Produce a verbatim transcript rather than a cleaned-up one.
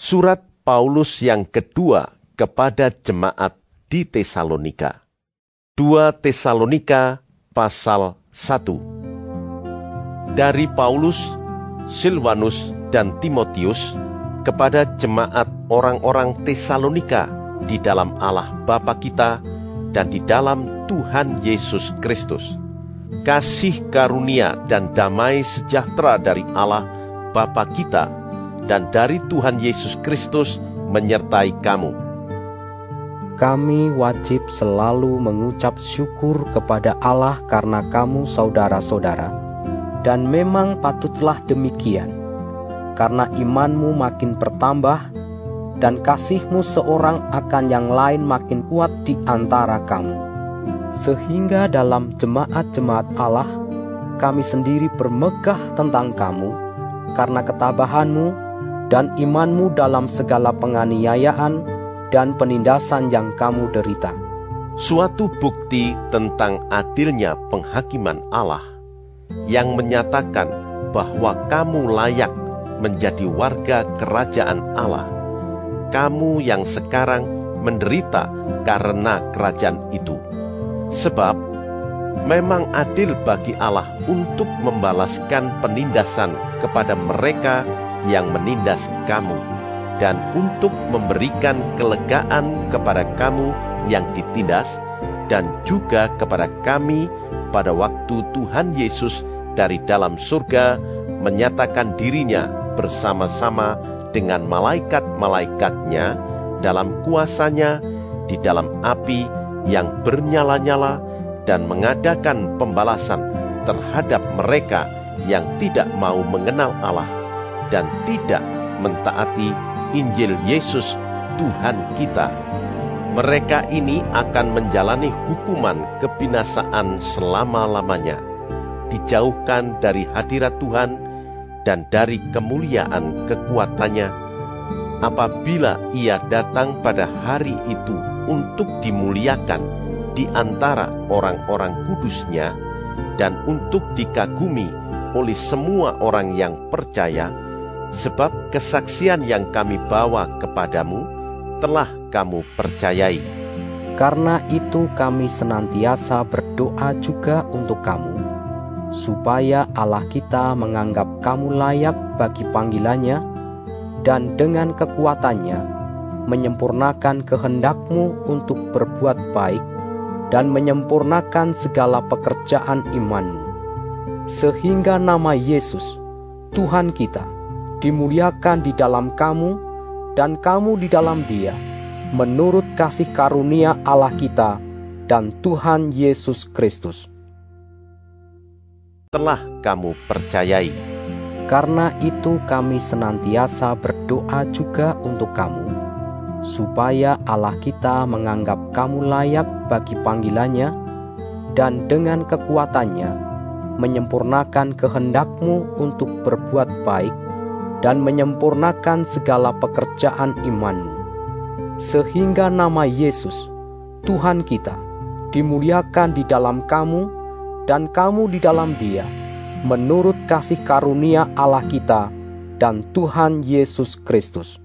Surat Paulus yang kedua kepada jemaat di Tesalonika. dua Tesalonika pasal satu. Dari Paulus, Silvanus, dan Timotius kepada jemaat orang-orang Tesalonika di dalam Allah Bapa kita dan di dalam Tuhan Yesus Kristus. Kasih karunia dan damai sejahtera dari Allah Bapa kita dan dari Tuhan Yesus Kristus menyertai kamu. Kami wajib selalu mengucap syukur kepada Allah karena kamu saudara-saudara, dan memang patutlah demikian, karena imanmu makin bertambah, dan kasihmu seorang akan yang lain makin kuat di antara kamu. Sehingga dalam jemaat-jemaat Allah, kami sendiri bermegah tentang kamu, karena ketabahanmu dan imanmu dalam segala penganiayaan dan penindasan yang kamu derita. Suatu bukti tentang adilnya penghakiman Allah yang menyatakan bahwa kamu layak menjadi warga kerajaan Allah, kamu yang sekarang menderita karena kerajaan itu. Sebab memang adil bagi Allah untuk membalaskan penindasan kepada mereka yang menindas kamu, dan untuk memberikan kelegaan kepada kamu yang ditindas, dan juga kepada kami pada waktu Tuhan Yesus dari dalam surga menyatakan dirinya bersama-sama dengan malaikat-malaikatnya dalam kuasanya di dalam api yang bernyala-nyala, dan mengadakan pembalasan terhadap mereka yang tidak mau mengenal Allah dan tidak mentaati Injil Yesus Tuhan kita. Mereka ini akan menjalani hukuman kebinasaan selama-lamanya, dijauhkan dari hadirat Tuhan dan dari kemuliaan kekuatannya, apabila Ia datang pada hari itu untuk dimuliakan di antara orang-orang kudusnya dan untuk dikagumi oleh semua orang yang percaya, sebab kesaksian yang kami bawa kepadamu telah kamu percayai. Karena itu kami senantiasa berdoa juga untuk kamu, supaya Allah kita menganggap kamu layak bagi panggilannya, dan dengan kekuatannya menyempurnakan kehendakmu untuk berbuat baik, dan menyempurnakan segala pekerjaan imanmu, sehingga nama Yesus, Tuhan kita, dimuliakan di dalam kamu, dan kamu di dalam Dia, menurut kasih karunia Allah kita dan Tuhan Yesus Kristus. Telah kamu percayai. Karena itu kami senantiasa berdoa juga untuk kamu, supaya Allah kita menganggap kamu layak bagi panggilannya, dan dengan kekuatannya menyempurnakan kehendakmu untuk berbuat baik, dan menyempurnakan segala pekerjaan imanmu, sehingga nama Yesus, Tuhan kita, dimuliakan di dalam kamu, dan kamu di dalam Dia, menurut kasih karunia Allah kita dan Tuhan Yesus Kristus.